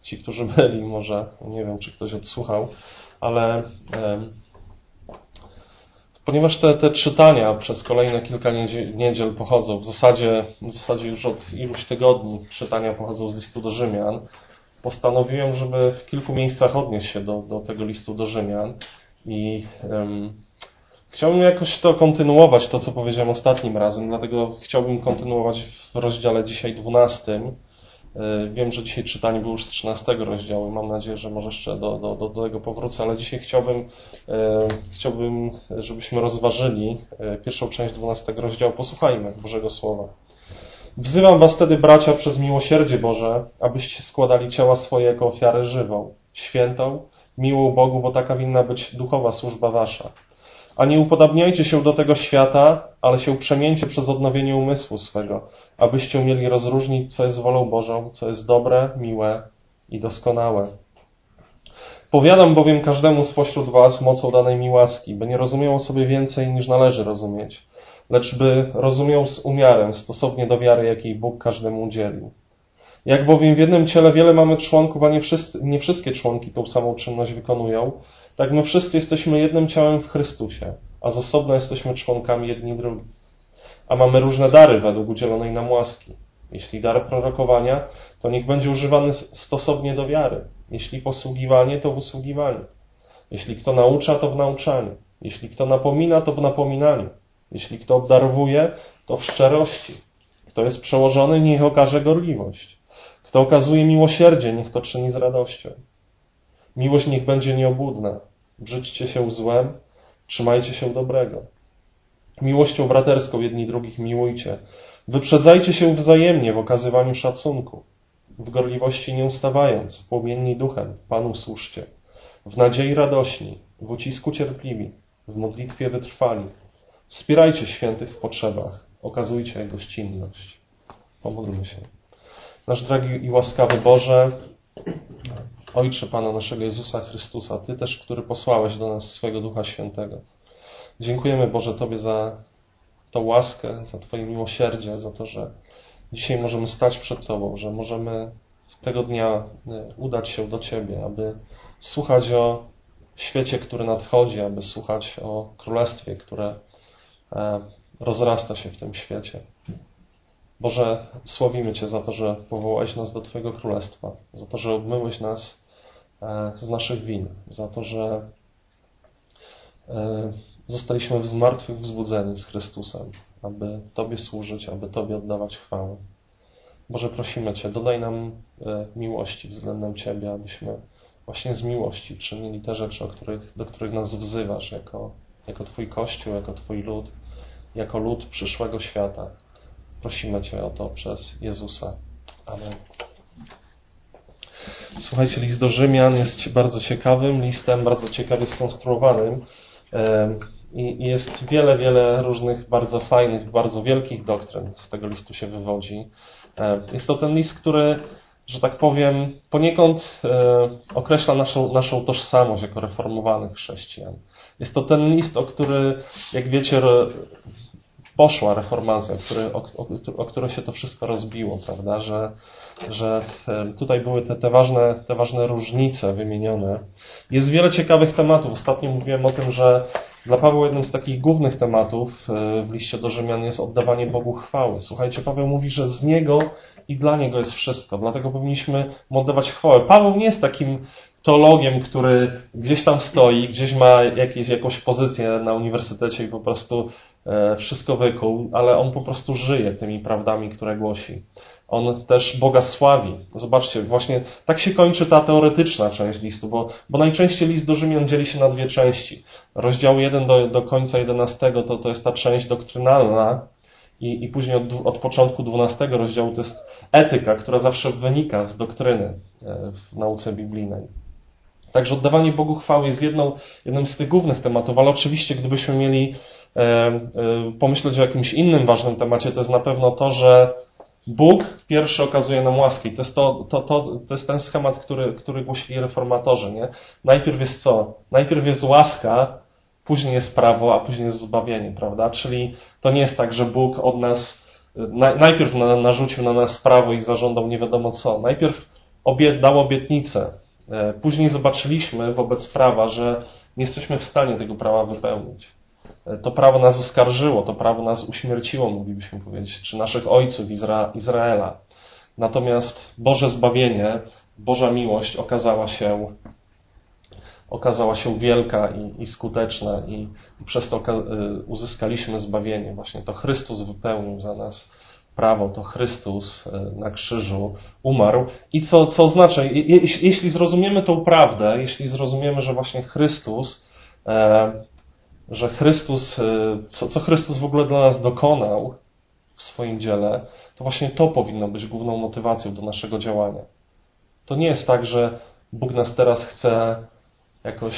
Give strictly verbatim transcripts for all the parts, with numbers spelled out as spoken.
ci, którzy byli, może nie wiem, czy ktoś odsłuchał, ale um, ponieważ te, te czytania przez kolejne kilka niedziel, niedziel pochodzą, w zasadzie, w zasadzie już od iluś tygodni czytania pochodzą z listu do Rzymian, postanowiłem, żeby w kilku miejscach odnieść się do, do tego listu do Rzymian i um, chciałbym jakoś to kontynuować, to co powiedziałem ostatnim razem, dlatego chciałbym kontynuować w rozdziale dzisiaj dwunastym. Wiem, że dzisiaj czytanie było już z trzynastego rozdziału i mam nadzieję, że może jeszcze do, do, do, do tego powrócę, ale dzisiaj chciałbym, e, chciałbym, żebyśmy rozważyli pierwszą część dwunastego rozdziału. Posłuchajmy Bożego Słowa. Wzywam was tedy, bracia, przez miłosierdzie Boże, abyście składali ciała swoje jako ofiarę żywą, świętą, miłą Bogu, bo taka winna być duchowa służba wasza. A nie upodabniajcie się do tego świata, ale się przemieńcie przez odnowienie umysłu swego, abyście umieli rozróżnić, co jest wolą Bożą, co jest dobre, miłe i doskonałe. Powiadam bowiem każdemu spośród was mocą danej mi łaski, by nie rozumiał o sobie więcej niż należy rozumieć, lecz by rozumiał z umiarem, stosownie do wiary, jakiej Bóg każdemu udzielił. Jak bowiem w jednym ciele wiele mamy członków, a nie, wszyscy, nie wszystkie członki tą samą czynność wykonują, tak my wszyscy jesteśmy jednym ciałem w Chrystusie, a z osobna jesteśmy członkami jedni drugich. A mamy różne dary według udzielonej nam łaski. Jeśli dar prorokowania, to niech będzie używany stosownie do wiary. Jeśli posługiwanie, to w usługiwaniu. Jeśli kto naucza, to w nauczaniu. Jeśli kto napomina, to w napominaniu. Jeśli kto obdarowuje, to w szczerości. Kto jest przełożony, niech okaże gorliwość. Kto okazuje miłosierdzie, niech to czyni z radością. Miłość niech będzie nieobłudna. Brzydźcie się złem, trzymajcie się dobrego. Miłością braterską jedni drugich miłujcie. Wyprzedzajcie się wzajemnie w okazywaniu szacunku. W gorliwości nie ustawając, płomienni duchem, Panu służcie. W nadziei radośni, w ucisku cierpliwi, w modlitwie wytrwali. Wspierajcie świętych w potrzebach, okazujcie gościnność. Pomódlmy się. Nasz drogi i łaskawy Boże, Ojcze Pana naszego Jezusa Chrystusa, Ty też, który posłałeś do nas swego Ducha Świętego. Dziękujemy, Boże, Tobie za tą łaskę, za Twoje miłosierdzie, za to, że dzisiaj możemy stać przed Tobą, że możemy tego dnia udać się do Ciebie, aby słuchać o świecie, który nadchodzi, aby słuchać o Królestwie, które rozrasta się w tym świecie. Boże, sławimy Cię za to, że powołałeś nas do Twojego Królestwa, za to, że obmyłeś nas z naszych win, za to, że zostaliśmy z martwych wzbudzeni z Chrystusem, aby Tobie służyć, aby Tobie oddawać chwałę. Boże, prosimy Cię, dodaj nam miłości względem Ciebie, abyśmy właśnie z miłości czynili te rzeczy, o których, do których nas wzywasz jako, jako Twój Kościół, jako Twój lud, jako lud przyszłego świata. Prosimy Cię o to przez Jezusa. Amen. Słuchajcie, list do Rzymian jest bardzo ciekawym listem, bardzo ciekawie skonstruowanym i jest wiele, wiele różnych bardzo fajnych, bardzo wielkich doktryn z tego listu się wywodzi. Jest to ten list, który, że tak powiem, poniekąd określa naszą, naszą tożsamość jako reformowanych chrześcijan. Jest to ten list, o który, jak wiecie, poszła reformacja, który, o, o, o które się to wszystko rozbiło, prawda? Że, że tutaj były te, te, ważne, te ważne różnice wymienione. Jest wiele ciekawych tematów. Ostatnio mówiłem o tym, że dla Pawła jednym z takich głównych tematów w liście do Rzymian jest oddawanie Bogu chwały. Słuchajcie, Paweł mówi, że z Niego i dla Niego jest wszystko. Dlatego powinniśmy mu oddawać chwałę. Paweł nie jest takim teologiem, który gdzieś tam stoi, gdzieś ma jakieś, jakąś pozycję na uniwersytecie i po prostu wszystko wykuł, ale on po prostu żyje tymi prawdami, które głosi. On też Boga sławi. Zobaczcie, właśnie tak się kończy ta teoretyczna część listu, bo, bo najczęściej list do Rzymian dzieli się na dwie części. Rozdział jeden do, do końca jedenastego to, to jest ta część doktrynalna i, i później od, od początku dwunastego rozdziału to jest etyka, która zawsze wynika z doktryny w nauce biblijnej. Także oddawanie Bogu chwały jest jedną, jednym z tych głównych tematów, ale oczywiście gdybyśmy mieli e, e, pomyśleć o jakimś innym ważnym temacie, to jest na pewno to, że Bóg pierwszy okazuje nam łaskę. To jest, to, to, to, to jest ten schemat, który, który głosili reformatorzy. Nie? Najpierw jest co? Najpierw jest łaska, później jest prawo, a później jest zbawienie, prawda? Czyli to nie jest tak, że Bóg od nas najpierw narzucił na nas prawo i zażądał nie wiadomo co. Najpierw obie, dał obietnicę. Później zobaczyliśmy wobec prawa, że nie jesteśmy w stanie tego prawa wypełnić. To prawo nas oskarżyło, to prawo nas uśmierciło, moglibyśmy powiedzieć, czy naszych ojców Izra Izraela. Natomiast Boże zbawienie, Boża miłość okazała się, okazała się wielka i, i skuteczna i, i przez to uzyskaliśmy zbawienie. Właśnie to Chrystus wypełnił za nas prawo, to Chrystus na krzyżu umarł. I co, co oznacza, je, jeśli zrozumiemy tą prawdę, jeśli zrozumiemy, że właśnie Chrystus, e, że Chrystus, co, co Chrystus w ogóle dla nas dokonał w swoim dziele, to właśnie to powinno być główną motywacją do naszego działania. To nie jest tak, że Bóg nas teraz chce jakoś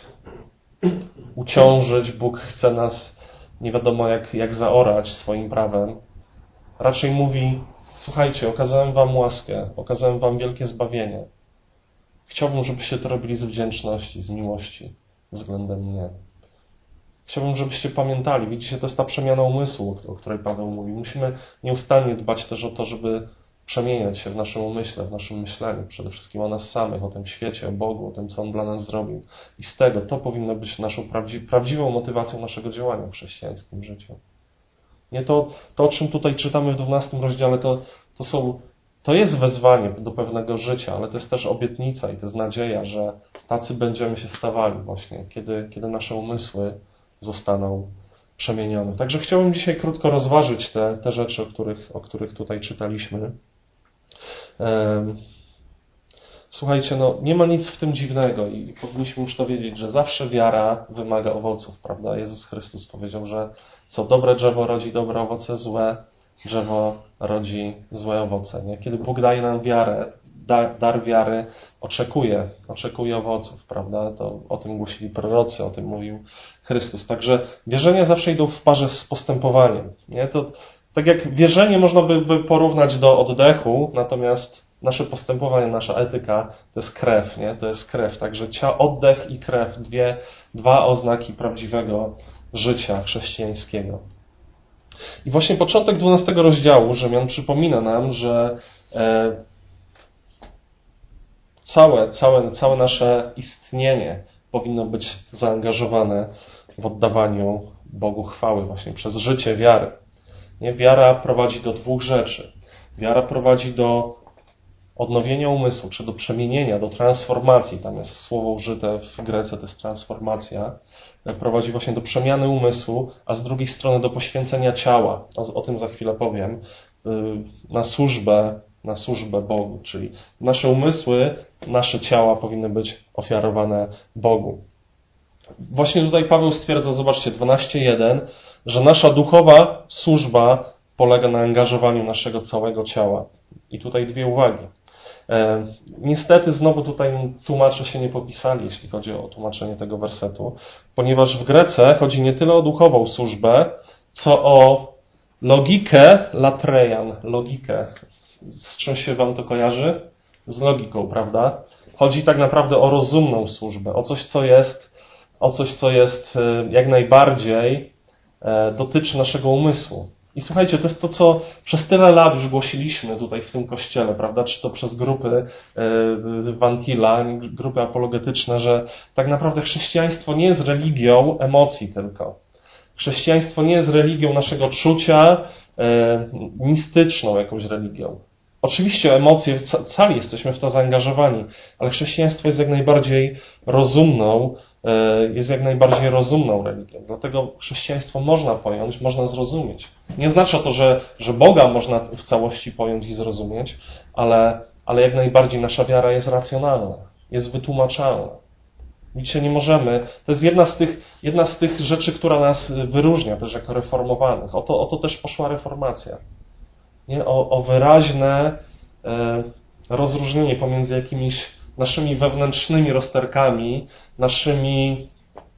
uciążyć, Bóg chce nas nie wiadomo jak, jak zaorać swoim prawem. Raczej mówi, słuchajcie, okazałem wam łaskę, okazałem wam wielkie zbawienie. Chciałbym, żebyście to robili z wdzięczności, z miłości względem mnie. Chciałbym, żebyście pamiętali, widzicie, to jest ta przemiana umysłu, o której Paweł mówi. Musimy nieustannie dbać też o to, żeby przemieniać się w naszym umyśle, w naszym myśleniu, przede wszystkim o nas samych, o tym świecie, o Bogu, o tym, co On dla nas zrobił. I z tego to powinno być naszą prawdzi prawdziwą motywacją naszego działania w chrześcijańskim życiu. Nie to, to o czym tutaj czytamy w dwunastym rozdziale, to, to, są, to jest wezwanie do pewnego życia, ale to jest też obietnica i to jest nadzieja, że tacy będziemy się stawali właśnie, kiedy, kiedy nasze umysły zostaną przemienione. Także chciałbym dzisiaj krótko rozważyć te, te rzeczy, o których, o których tutaj czytaliśmy. Słuchajcie, no nie ma nic w tym dziwnego i powinniśmy już to wiedzieć, że zawsze wiara wymaga owoców, prawda? Jezus Chrystus powiedział, że co dobre drzewo rodzi dobre owoce, złe drzewo rodzi złe owoce. Nie? Kiedy Bóg daje nam wiarę, dar, dar wiary, oczekuje, oczekuje owoców, prawda? To o tym głosili prorocy, o tym mówił Chrystus. Także wierzenia zawsze idą w parze z postępowaniem. Nie? To tak jak wierzenie można by, by porównać do oddechu, natomiast nasze postępowanie, nasza etyka to jest krew, nie? To jest krew. Także cia, oddech i krew, dwie, dwa oznaki prawdziwego życia chrześcijańskiego. I właśnie początek dwunastego rozdziału Rzymian przypomina nam, że e, całe, całe, całe nasze istnienie powinno być zaangażowane w oddawaniu Bogu chwały właśnie przez życie wiary. Nie? Wiara prowadzi do dwóch rzeczy. Wiara prowadzi do odnowienia umysłu, czy do przemienienia, do transformacji. Tam jest słowo użyte w Grece, to jest transformacja. Prowadzi właśnie do przemiany umysłu, a z drugiej strony do poświęcenia ciała. O, o tym za chwilę powiem. Na służbę, na służbę Bogu, czyli nasze umysły, nasze ciała powinny być ofiarowane Bogu. Właśnie tutaj Paweł stwierdza, zobaczcie, dwanaście jeden, że nasza duchowa służba polega na angażowaniu naszego całego ciała. I tutaj dwie uwagi. E, niestety znowu tutaj tłumacze się nie popisali, jeśli chodzi o tłumaczenie tego wersetu, ponieważ w Grece chodzi nie tyle o duchową służbę, co o logikę latrejan, logikę. Z czym się wam to kojarzy? Z logiką, prawda? Chodzi tak naprawdę o rozumną służbę, o coś, co jest, o coś, co jest jak najbardziej e, dotyczy naszego umysłu. I słuchajcie, to jest to, co przez tyle lat już głosiliśmy tutaj w tym kościele, prawda? Czy to przez grupy Wantila, grupy apologetyczne, że tak naprawdę chrześcijaństwo nie jest religią emocji tylko. Chrześcijaństwo nie jest religią naszego czucia, mistyczną jakąś religią. Oczywiście emocje, cali jesteśmy w to zaangażowani, ale chrześcijaństwo jest jak najbardziej rozumną, jest jak najbardziej rozumną religią. Dlatego chrześcijaństwo można pojąć, można zrozumieć. Nie znaczy to, że, że Boga można w całości pojąć i zrozumieć, ale, ale jak najbardziej nasza wiara jest racjonalna, jest wytłumaczalna. Widzicie, nie możemy. To jest jedna z tych, jedna z tych rzeczy, która nas wyróżnia też jako reformowanych. O to, o to też poszła reformacja. Nie? O, o wyraźne e, rozróżnienie pomiędzy jakimiś naszymi wewnętrznymi rozterkami, naszymi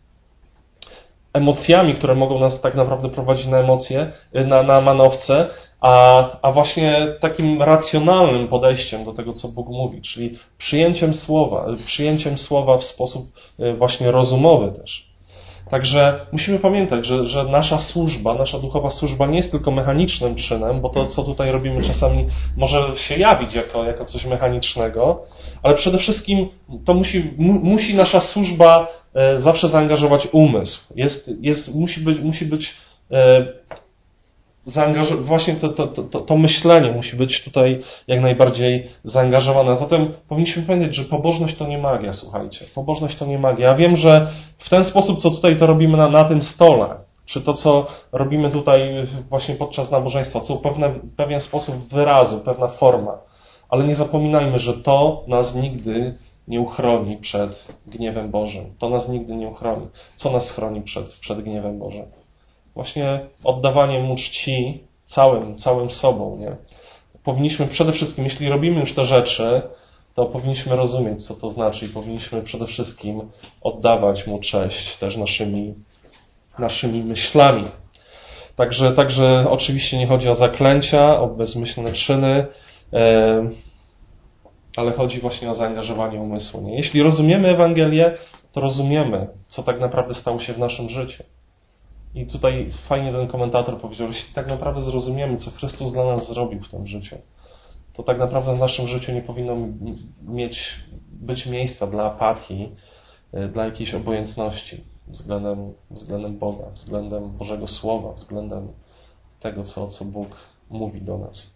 emocjami, które mogą nas tak naprawdę prowadzić na emocje, na, na manowce, a, a właśnie takim racjonalnym podejściem do tego, co Bóg mówi, czyli przyjęciem słowa, przyjęciem słowa w sposób właśnie rozumowy też. Także musimy pamiętać, że, że nasza służba, nasza duchowa służba nie jest tylko mechanicznym czynem, bo to, co tutaj robimy czasami może się jawić jako, jako coś mechanicznego, ale przede wszystkim to musi, mu, musi nasza służba e, zawsze zaangażować umysł. Jest, jest, musi być, musi być e, zaangaż- właśnie to, to, to, to myślenie musi być tutaj jak najbardziej zaangażowane. Zatem powinniśmy pamiętać, że pobożność to nie magia, słuchajcie. Pobożność to nie magia. Ja wiem, że w ten sposób, co tutaj to robimy na, na tym stole, czy to, co robimy tutaj właśnie podczas nabożeństwa, to pewne, pewien sposób wyrazu, pewna forma. Ale nie zapominajmy, że to nas nigdy nie uchroni przed gniewem Bożym. To nas nigdy nie uchroni. Co nas chroni przed, przed gniewem Bożym? Właśnie oddawanie Mu czci całym, całym sobą. Nie? Powinniśmy przede wszystkim, jeśli robimy już te rzeczy, to powinniśmy rozumieć, co to znaczy i powinniśmy przede wszystkim oddawać Mu cześć też naszymi, naszymi myślami. Także, także oczywiście nie chodzi o zaklęcia, o bezmyślne czyny, e, ale chodzi właśnie o zaangażowanie umysłu. Nie? Jeśli rozumiemy Ewangelię, to rozumiemy, co tak naprawdę stało się w naszym życiu. I tutaj fajnie ten komentator powiedział, że jeśli tak naprawdę zrozumiemy, co Chrystus dla nas zrobił w tym życiu, to tak naprawdę w naszym życiu nie powinno mieć, być miejsca dla apatii, dla jakiejś obojętności względem, względem Boga, względem Bożego Słowa, względem tego, co, co Bóg mówi do nas.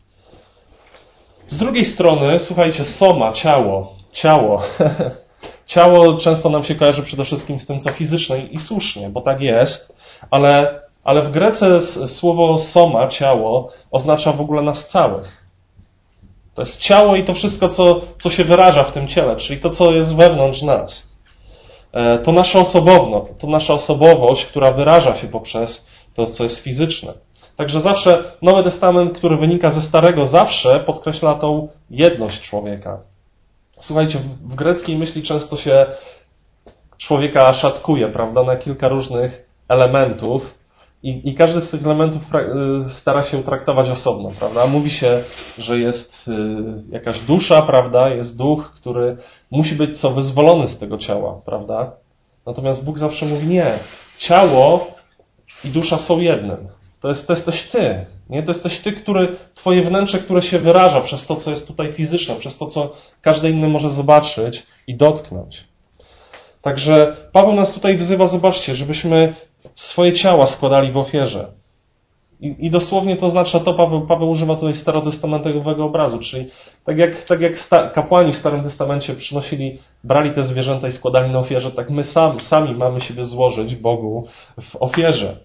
Z drugiej strony, słuchajcie, soma, ciało, ciało. Ciało często nam się kojarzy przede wszystkim z tym, co fizyczne i słusznie, bo tak jest, ale, ale w Grece słowo soma, ciało, oznacza w ogóle nas całych. To jest ciało i to wszystko, co, co się wyraża w tym ciele, czyli to, co jest wewnątrz nas. To nasza osobowność, to nasza osobowość, która wyraża się poprzez to, co jest fizyczne. Także zawsze Nowy Testament, który wynika ze Starego, zawsze podkreśla tą jedność człowieka. Słuchajcie, w greckiej myśli często się człowieka szatkuje, prawda, na kilka różnych elementów i, i każdy z tych elementów stara się traktować osobno, prawda. Mówi się, że jest jakaś dusza, prawda, jest duch, który musi być co wyzwolony z tego ciała, prawda. Natomiast Bóg zawsze mówi nie. Ciało i dusza są jednym. To, jest, to jesteś ty. Nie? To jesteś ty, który, twoje wnętrze, które się wyraża przez to, co jest tutaj fizyczne, przez to, co każdy inny może zobaczyć i dotknąć. Także Paweł nas tutaj wzywa, zobaczcie, żebyśmy swoje ciała składali w ofierze. I, i dosłownie to oznacza to, Paweł, Paweł używa tutaj starotestamentowego obrazu, czyli tak jak, tak jak sta, kapłani w Starym Testamencie przynosili, brali te zwierzęta i składali na ofierze, tak my sami, sami mamy siebie złożyć Bogu w ofierze.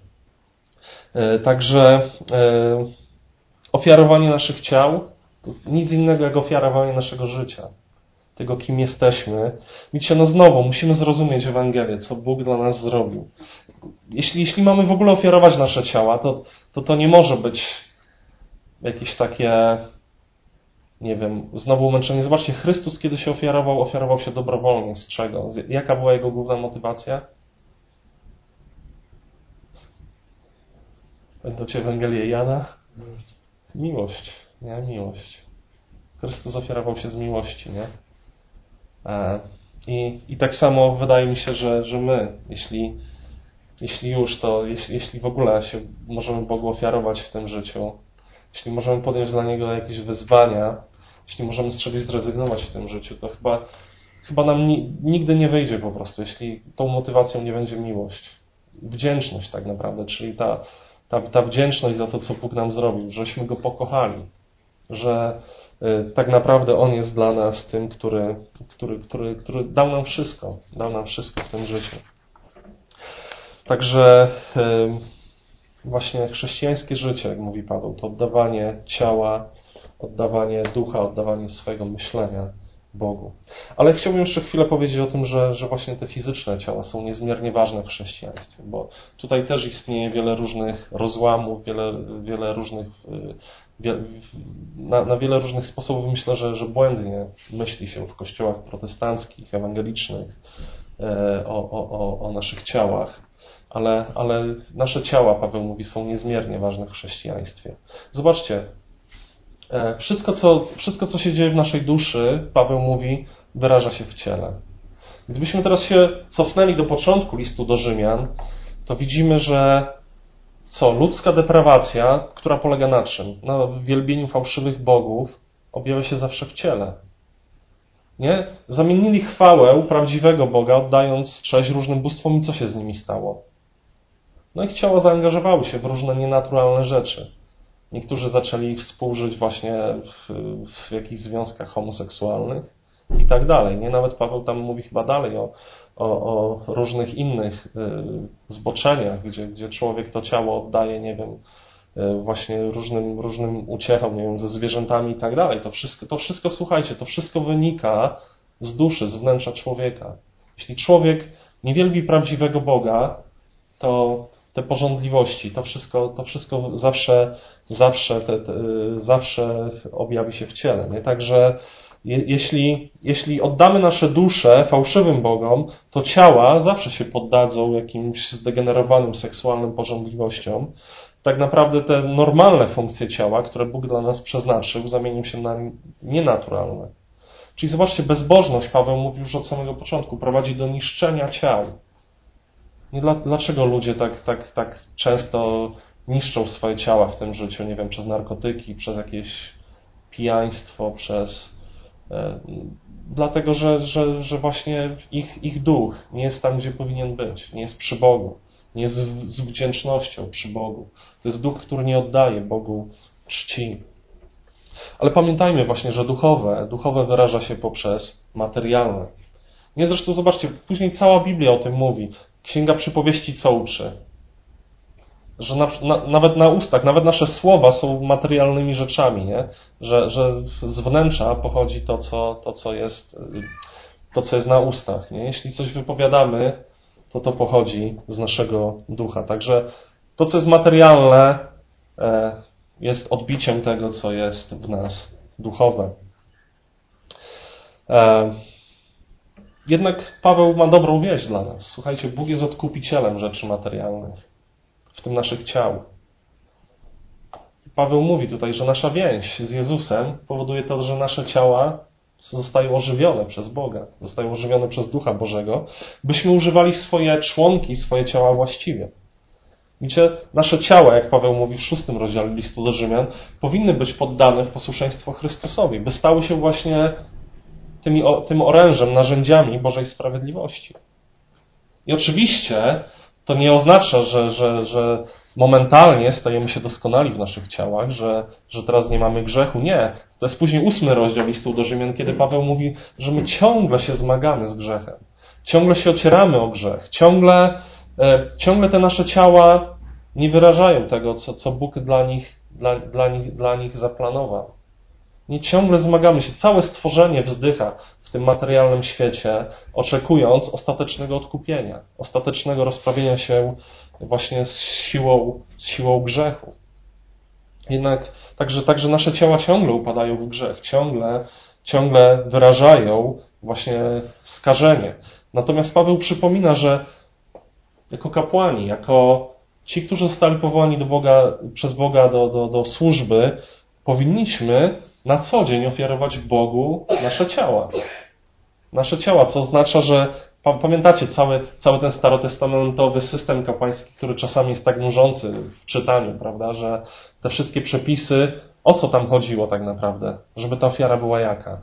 Także ofiarowanie naszych ciał to nic innego jak ofiarowanie naszego życia. Tego, kim jesteśmy. Widzicie, no znowu, musimy zrozumieć Ewangelię, co Bóg dla nas zrobił. Jeśli, jeśli mamy w ogóle ofiarować nasze ciała, to, to to nie może być jakieś takie, nie wiem, znowu męczenie. Zobaczcie, Chrystus, kiedy się ofiarował, ofiarował się dobrowolnie. Z czego? Jaka była Jego główna motywacja? Pamiętacie Ewangelię Jana? Miłość, nie? Miłość. Chrystus ofiarował się z miłości, nie? I, i tak samo wydaje mi się, że, że my, jeśli, jeśli już, to jeśli, jeśli w ogóle się możemy Bogu ofiarować w tym życiu, jeśli możemy podjąć dla Niego jakieś wyzwania, jeśli możemy z czegoś zrezygnować w tym życiu, to chyba, chyba nam ni, nigdy nie wyjdzie po prostu, jeśli tą motywacją nie będzie miłość. Wdzięczność tak naprawdę, czyli ta Ta, ta wdzięczność za to, co Bóg nam zrobił, żeśmy Go pokochali, że y, tak naprawdę On jest dla nas tym, który, który, który, który dał nam wszystko, dał nam wszystko w tym życiu. Także y, właśnie chrześcijańskie życie, jak mówi Paweł, to oddawanie ciała, oddawanie ducha, oddawanie swojego myślenia Bogu. Ale chciałbym jeszcze chwilę powiedzieć o tym, że, że właśnie te fizyczne ciała są niezmiernie ważne w chrześcijaństwie, bo tutaj też istnieje wiele różnych rozłamów, wiele, wiele różnych, wie, na, na wiele różnych sposobów myślę, że, że błędnie myśli się w kościołach protestanckich, ewangelicznych o, o, o, o naszych ciałach, ale, ale nasze ciała, Paweł mówi, są niezmiernie ważne w chrześcijaństwie. Zobaczcie, Wszystko co, wszystko, co się dzieje w naszej duszy, Paweł mówi, wyraża się w ciele. Gdybyśmy teraz się cofnęli do początku listu do Rzymian, to widzimy, że co? Ludzka deprawacja, która polega na czym? Na wielbieniu fałszywych bogów, objawia się zawsze w ciele. Nie? Zamienili chwałę prawdziwego Boga, oddając cześć różnym bóstwom i co się z nimi stało? No ich ciała zaangażowały się w różne nienaturalne rzeczy. Niektórzy zaczęli współżyć właśnie w, w jakichś związkach homoseksualnych i tak dalej. Nie? Nawet Paweł tam mówi chyba dalej o, o, o różnych innych y, zboczeniach, gdzie, gdzie człowiek to ciało oddaje, nie wiem, y, właśnie różnym, różnym uciechom, nie wiem, ze zwierzętami i tak dalej. To wszystko, to wszystko, słuchajcie, to wszystko wynika z duszy, z wnętrza człowieka. Jeśli człowiek nie wielbi prawdziwego Boga, to te pożądliwości, to wszystko, to wszystko zawsze, zawsze, te, te, zawsze objawi się w ciele. Nie? Także je, jeśli, jeśli oddamy nasze dusze fałszywym bogom, to ciała zawsze się poddadzą jakimś zdegenerowanym seksualnym pożądliwościom. Tak naprawdę te normalne funkcje ciała, które Bóg dla nas przeznaczył, zamienią się na nienaturalne. Czyli zobaczcie, bezbożność, Paweł mówił już od samego początku, prowadzi do niszczenia ciał. Nie dla, dlaczego ludzie tak, tak, tak często niszczą swoje ciała w tym życiu, nie wiem, przez narkotyki, przez jakieś pijaństwo, przez... E, dlatego, że, że, że właśnie ich, ich duch nie jest tam, gdzie powinien być, nie jest przy Bogu, nie jest z, z wdzięcznością przy Bogu. To jest duch, który nie oddaje Bogu czci. Ale pamiętajmy właśnie, że duchowe, duchowe wyraża się poprzez materialne. Nie, zresztą zobaczcie, później cała Biblia o tym mówi. Księga Przypowieści co uczy? Że na, na, nawet na ustach, nawet nasze słowa są materialnymi rzeczami, nie? Że, że z wnętrza pochodzi to co, to, co jest, to, co jest na ustach. Nie? Jeśli coś wypowiadamy, to to pochodzi z naszego ducha. Także to, co jest materialne, jest odbiciem tego, co jest w nas duchowe. Jednak Paweł ma dobrą wieść dla nas. Słuchajcie, Bóg jest odkupicielem rzeczy materialnych, w tym naszych ciał. Paweł mówi tutaj, że nasza więź z Jezusem powoduje to, że nasze ciała zostają ożywione przez Boga, zostają ożywione przez Ducha Bożego, byśmy używali swoje członki, swoje ciała właściwie. Widzicie, nasze ciała, jak Paweł mówi w szóstym rozdziale listu do Rzymian, powinny być poddane w posłuszeństwo Chrystusowi, by stały się właśnie tymi, tym orężem, narzędziami Bożej sprawiedliwości. I oczywiście to nie oznacza, że, że, że momentalnie stajemy się doskonali w naszych ciałach, że, że teraz nie mamy grzechu. Nie. To jest później ósmy rozdział listu do Rzymian, kiedy Paweł mówi, że my ciągle się zmagamy z grzechem. Ciągle się ocieramy o grzech. Ciągle, e, ciągle te nasze ciała nie wyrażają tego, co, co Bóg dla nich, dla, dla, nich, dla nich zaplanował. Nie ciągle zmagamy się. Całe stworzenie wzdycha w tym materialnym świecie, oczekując ostatecznego odkupienia, ostatecznego rozprawienia się właśnie z siłą, z siłą grzechu. Jednak także, także nasze ciała ciągle upadają w grzech, ciągle, ciągle wyrażają właśnie skażenie. Natomiast Paweł przypomina, że jako kapłani, jako ci, którzy zostali powołani do Boga, przez Boga do, do, do służby, powinniśmy na co dzień ofiarować Bogu nasze ciała. Nasze ciała, co oznacza, że pamiętacie cały, cały ten starotestamentowy system kapłański, który czasami jest tak nużący w czytaniu, prawda, że te wszystkie przepisy, o co tam chodziło tak naprawdę? Żeby ta ofiara była jaka?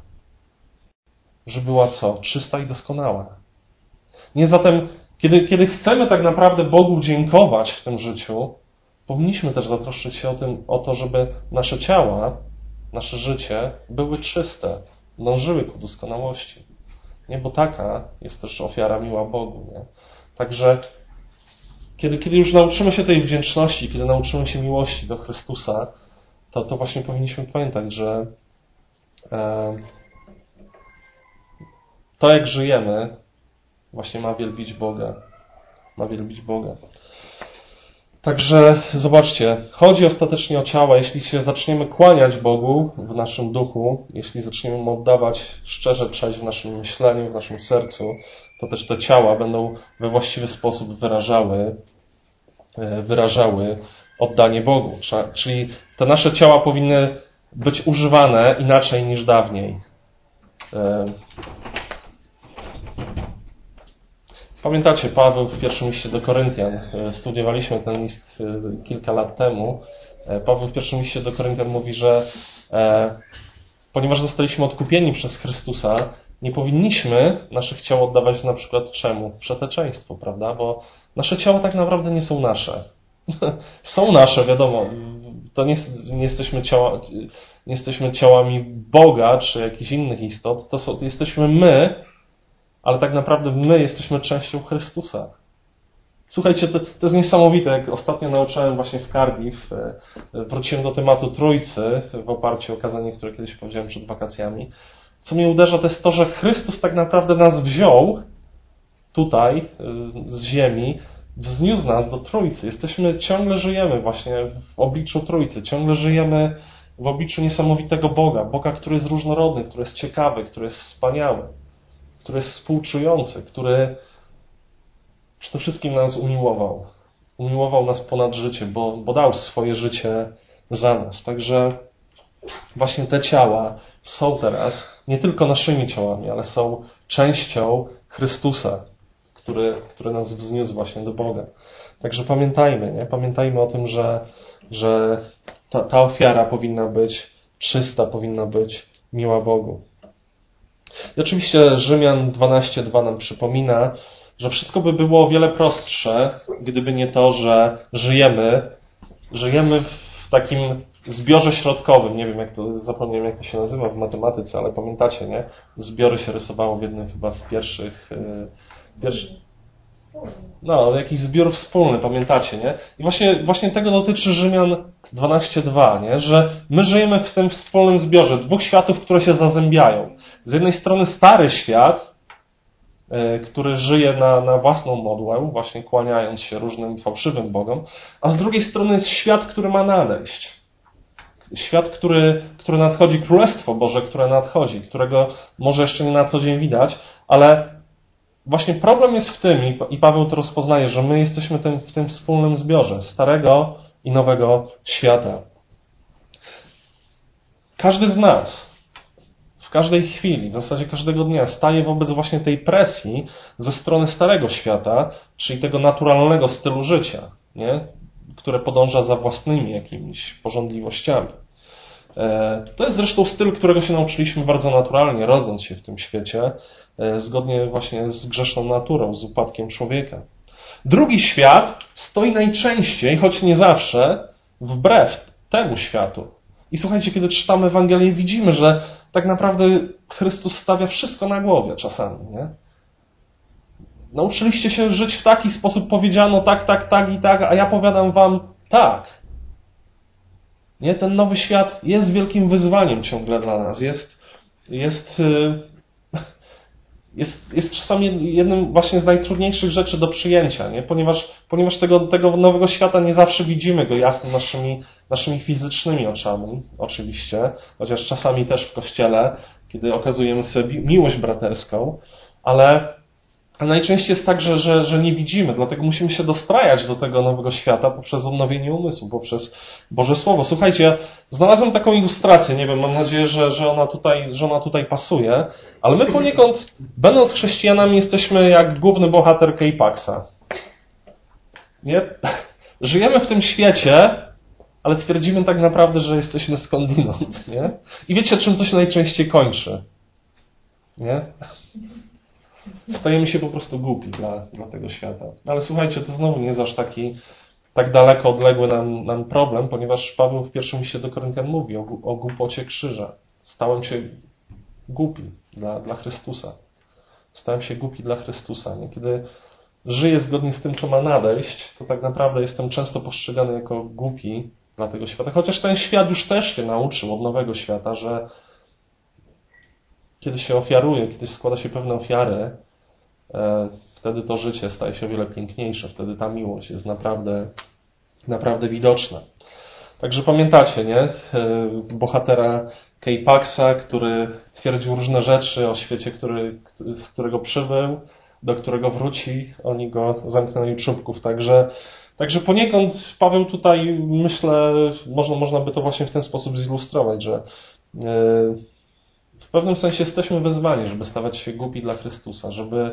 Że była co? Czysta i doskonała. Nie zatem, kiedy, kiedy chcemy tak naprawdę Bogu dziękować w tym życiu, powinniśmy też zatroszczyć się o, tym, o to, żeby nasze ciała, nasze życie były czyste, dążyły ku doskonałości. Nie, bo taka jest też ofiara miła Bogu. Nie? Także kiedy, kiedy już nauczymy się tej wdzięczności, kiedy nauczymy się miłości do Chrystusa, to, to właśnie powinniśmy pamiętać, że e, to jak żyjemy właśnie ma wielbić Boga. Ma wielbić Boga. Także zobaczcie, chodzi ostatecznie o ciała. Jeśli się zaczniemy kłaniać Bogu w naszym duchu, jeśli zaczniemy Mu oddawać szczerze cześć w naszym myśleniu, w naszym sercu, to też te ciała będą we właściwy sposób wyrażały, wyrażały oddanie Bogu. Czyli te nasze ciała powinny być używane inaczej niż dawniej. Pamiętacie, Paweł w pierwszym liście do Koryntian, studiowaliśmy ten list kilka lat temu. Paweł w pierwszym liście do Koryntian mówi, że e, ponieważ zostaliśmy odkupieni przez Chrystusa, nie powinniśmy naszych ciał oddawać na przykład czemu? Przeteczeństwu, prawda? Bo nasze ciała tak naprawdę nie są nasze. Są nasze, wiadomo. To nie, nie, jesteśmy ciała, nie jesteśmy ciałami Boga czy jakichś innych istot. To, są, to jesteśmy my, ale tak naprawdę my jesteśmy częścią Chrystusa. Słuchajcie, to, to jest niesamowite. Jak ostatnio nauczałem właśnie w Cardiff, wróciłem do tematu Trójcy w oparciu o kazanie, które kiedyś powiedziałem przed wakacjami. Co mnie uderza, to jest to, że Chrystus tak naprawdę nas wziął tutaj, z ziemi, wzniósł nas do Trójcy. Jesteśmy, ciągle żyjemy właśnie w obliczu Trójcy. Ciągle żyjemy w obliczu niesamowitego Boga. Boga, który jest różnorodny, który jest ciekawy, który jest wspaniały, który jest współczujący, który przede wszystkim nas umiłował. Umiłował nas ponad życie, bo, bo dał swoje życie za nas. Także właśnie te ciała są teraz nie tylko naszymi ciałami, ale są częścią Chrystusa, który, który nas wzniósł właśnie do Boga. Także pamiętajmy, nie? Pamiętajmy o tym, że, że ta, ta ofiara powinna być czysta, powinna być miła Bogu. I oczywiście Rzymian dwanaście dwa nam przypomina, że wszystko by było o wiele prostsze, gdyby nie to, że żyjemy, żyjemy w takim zbiorze środkowym. Nie wiem, jak to, zapomniałem, jak to się nazywa w matematyce, ale pamiętacie, nie? Zbiory się rysowało w jednym chyba z pierwszych... Yy, pierwszy... No, jakiś zbiór wspólny, pamiętacie, nie? I właśnie, właśnie tego dotyczy Rzymian dwanaście dwa, nie? Że my żyjemy w tym wspólnym zbiorze dwóch światów, które się zazębiają. Z jednej strony stary świat, który żyje na, na własną modłę, właśnie kłaniając się różnym fałszywym bogom, a z drugiej strony jest świat, który ma nadejść. Świat, który, który nadchodzi, Królestwo Boże, które nadchodzi, którego może jeszcze nie na co dzień widać, ale właśnie problem jest w tym, i Paweł to rozpoznaje, że my jesteśmy tym, w tym wspólnym zbiorze starego i nowego świata. Każdy z nas w każdej chwili, w zasadzie każdego dnia staje wobec właśnie tej presji ze strony starego świata, czyli tego naturalnego stylu życia, nie? Które podąża za własnymi jakimiś pożądliwościami. To jest zresztą styl, którego się nauczyliśmy bardzo naturalnie, rodząc się w tym świecie, zgodnie właśnie z grzeszną naturą, z upadkiem człowieka. Drugi świat stoi najczęściej, choć nie zawsze, wbrew temu światu. I słuchajcie, kiedy czytamy Ewangelię, widzimy, że tak naprawdę Chrystus stawia wszystko na głowie czasami, nie? Nauczyliście się żyć w taki sposób, powiedziano tak, tak, tak i tak, a ja powiadam wam tak. Nie? Ten nowy świat jest wielkim wyzwaniem ciągle dla nas. Jest, jest, jest, jest czasami jednym właśnie z najtrudniejszych rzeczy do przyjęcia, nie? Ponieważ, ponieważ tego, tego nowego świata nie zawsze widzimy go jasno naszymi, naszymi fizycznymi oczami, oczywiście, chociaż czasami też w Kościele, kiedy okazujemy sobie miłość braterską, ale Ale najczęściej jest tak, że, że, że nie widzimy, dlatego musimy się dostrajać do tego nowego świata poprzez odnowienie umysłu, poprzez Boże Słowo. Słuchajcie, ja znalazłem taką ilustrację, nie wiem, mam nadzieję, że, że, ona tutaj, że ona tutaj pasuje, ale my poniekąd, będąc chrześcijanami, jesteśmy jak główny bohater K-Paxa. Nie? Żyjemy w tym świecie, ale twierdzimy tak naprawdę, że jesteśmy skądinąd, nie? I wiecie, czym to się najczęściej kończy? Nie? Stajemy się po prostu głupi dla, dla tego świata. Ale słuchajcie, to znowu nie jest aż taki tak daleko odległy nam, nam problem, ponieważ Paweł w pierwszym liście do Koryntian mówi o, o głupocie krzyża. Stałem się głupi dla, dla Chrystusa. Stałem się głupi dla Chrystusa. Nie? Kiedy żyję zgodnie z tym, co ma nadejść, to tak naprawdę jestem często postrzegany jako głupi dla tego świata. Chociaż ten świat już też się nauczył od nowego świata, że kiedy się ofiaruje, kiedy składa się pewne ofiary, wtedy to życie staje się o wiele piękniejsze. Wtedy ta miłość jest naprawdę, naprawdę widoczna. Także pamiętacie, nie? Bohatera K-Paxa, który twierdził różne rzeczy o świecie, który, z którego przybył, do którego wróci. Oni go zamknęli czubków. Także, także poniekąd Paweł tutaj, myślę, można, można by to właśnie w ten sposób zilustrować, że w pewnym sensie jesteśmy wezwani, żeby stawać się głupi dla Chrystusa, żeby,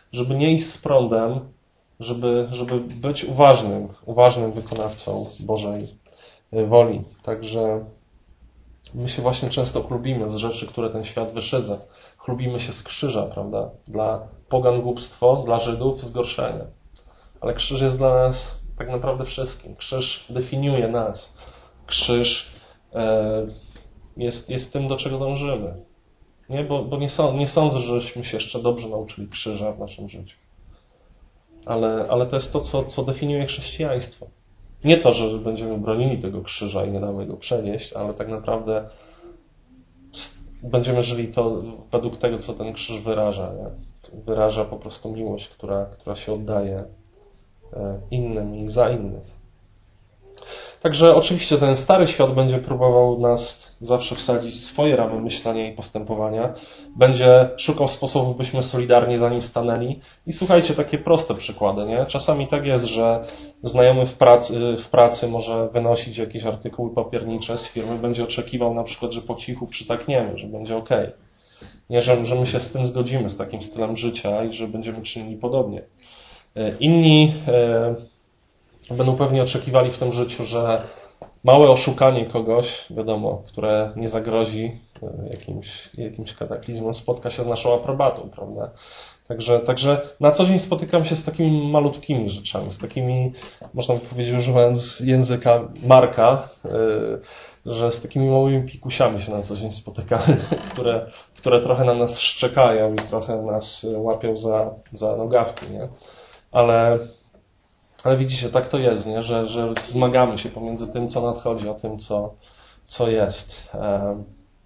żeby nie iść z prądem, żeby, żeby być uważnym, uważnym wykonawcą Bożej woli. Także my się właśnie często chlubimy z rzeczy, które ten świat wyszydza. Chlubimy się z krzyża, prawda? Dla pogan głupstwo, dla Żydów zgorszenie. Ale krzyż jest dla nas tak naprawdę wszystkim. Krzyż definiuje nas. Krzyż e, jest, jest tym, do czego dążymy. Nie? Bo, bo nie, są, nie sądzę, żeśmy się jeszcze dobrze nauczyli krzyża w naszym życiu. Ale, ale to jest to, co, co definiuje chrześcijaństwo. Nie to, że będziemy bronili tego krzyża i nie damy go przenieść, ale tak naprawdę będziemy żyli to według tego, co ten krzyż wyraża. Nie? Wyraża po prostu miłość, która, która się oddaje innym i za innych. Także oczywiście ten stary świat będzie próbował nas zawsze wsadzić w swoje ramy myślenia i postępowania. Będzie szukał sposobów, byśmy solidarnie za nim stanęli. I słuchajcie, takie proste przykłady, nie? Czasami tak jest, że znajomy w pracy, w pracy może wynosić jakieś artykuły papiernicze z firmy, będzie oczekiwał na przykład, że po cichu przytakniemy, że będzie ok. Nie, że, że my się z tym zgodzimy, z takim stylem życia i że będziemy czynili podobnie. Inni e, będą pewnie oczekiwali w tym życiu, że małe oszukanie kogoś, wiadomo, które nie zagrozi jakimś, jakimś kataklizmem, spotka się z naszą aprobatą, prawda? Także, także na co dzień spotykam się z takimi malutkimi rzeczami, z takimi, można by powiedzieć, używając języka Marka, yy, że z takimi małymi pikusiami się na co dzień spotykamy, które, które trochę na nas szczekają i trochę nas łapią za, za nogawki, nie? Ale Ale widzicie, tak to jest, nie? Że, że zmagamy się pomiędzy tym, co nadchodzi, a tym, co, co jest. E,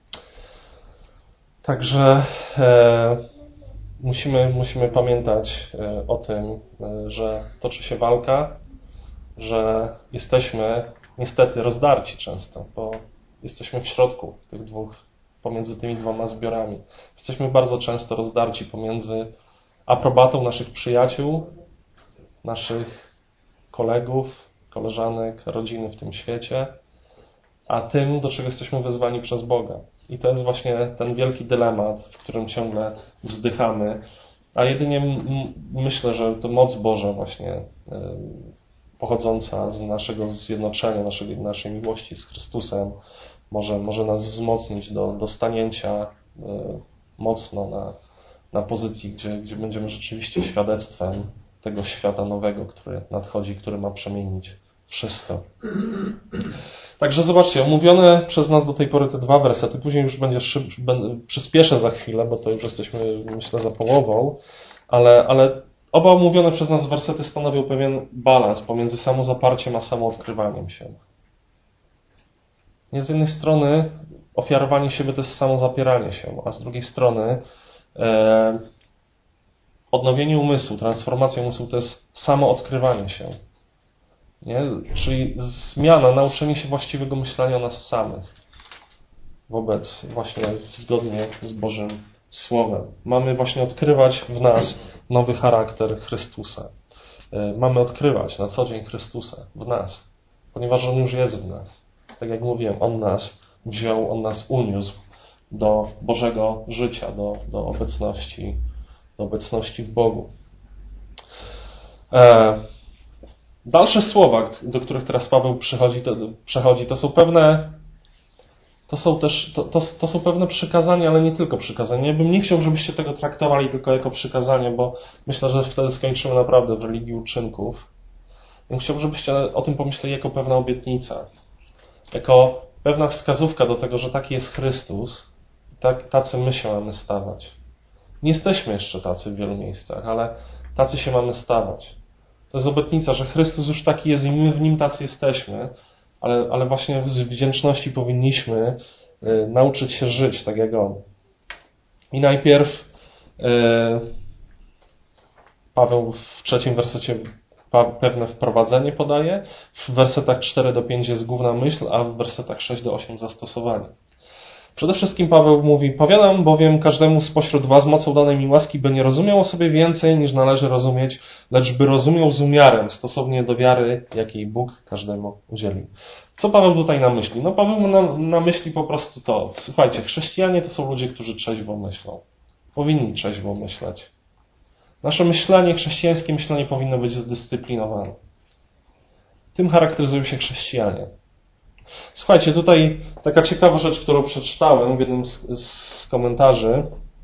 także e, musimy, musimy pamiętać e, o tym, e, że toczy się walka, że jesteśmy niestety rozdarci często, bo jesteśmy w środku tych dwóch, pomiędzy tymi dwoma zbiorami. Jesteśmy bardzo często rozdarci pomiędzy aprobatą naszych przyjaciół, naszych kolegów, koleżanek, rodziny w tym świecie, a tym, do czego jesteśmy wezwani przez Boga. I to jest właśnie ten wielki dylemat, w którym ciągle wzdychamy, a jedynie myślę, że to moc Boża właśnie pochodząca z naszego zjednoczenia, naszej, naszej miłości z Chrystusem może, może nas wzmocnić do, do stanięcia mocno na, na pozycji, gdzie, gdzie będziemy rzeczywiście świadectwem tego świata nowego, który nadchodzi, który ma przemienić wszystko. Także zobaczcie, omówione przez nas do tej pory te dwa wersety, później już będzie szyb, będę, przyspieszę za chwilę, bo to już jesteśmy, myślę, za połową, ale, ale oba omówione przez nas wersety stanowią pewien balans pomiędzy samozaparciem a samoodkrywaniem się. Nie, z jednej strony ofiarowanie siebie to jest samozapieranie się, a z drugiej strony e, odnowienie umysłu, transformacja umysłu to jest samo odkrywanie się. Nie? Czyli zmiana, nauczenie się właściwego myślenia o nas samych wobec właśnie zgodnie z Bożym Słowem. Mamy właśnie odkrywać w nas nowy charakter Chrystusa. Mamy odkrywać na co dzień Chrystusa w nas, ponieważ On już jest w nas. Tak jak mówiłem, On nas wziął, On nas uniósł do Bożego życia, do, do obecności do obecności w Bogu. E, dalsze słowa, do których teraz Paweł przychodzi, to, przechodzi, to są pewne to są też to, to, to są pewne przykazania, ale nie tylko przykazania. Ja bym nie chciał, żebyście tego traktowali tylko jako przykazanie, bo myślę, że wtedy skończymy naprawdę w religii uczynków. Ja chciałbym, żebyście o tym pomyśleli jako pewna obietnica, jako pewna wskazówka do tego, że taki jest Chrystus, tak, tacy my się mamy stawać. Nie jesteśmy jeszcze tacy w wielu miejscach, ale tacy się mamy stawać. To jest obietnica, że Chrystus już taki jest i my w Nim tacy jesteśmy, ale, ale właśnie z wdzięczności powinniśmy y, nauczyć się żyć tak jak On. I najpierw y, Paweł w trzecim wersecie pewne wprowadzenie podaje, w wersetach cztery do pięć jest główna myśl, a w wersetach sześć do ośmiu zastosowanie. Przede wszystkim Paweł mówi: powiadam bowiem każdemu spośród was mocą danej mi łaski, by nie rozumiał o sobie więcej niż należy rozumieć, lecz by rozumiał z umiarem, stosownie do wiary, jakiej Bóg każdemu udzielił. Co Paweł tutaj na myśli? No Paweł ma na, na myśli po prostu to. Słuchajcie, chrześcijanie to są ludzie, którzy trzeźwo myślą. Powinni trzeźwo myśleć. Nasze myślenie, chrześcijańskie myślenie powinno być zdyscyplinowane. Tym charakteryzują się chrześcijanie. Słuchajcie, tutaj taka ciekawa rzecz, którą przeczytałem w jednym z, z komentarzy.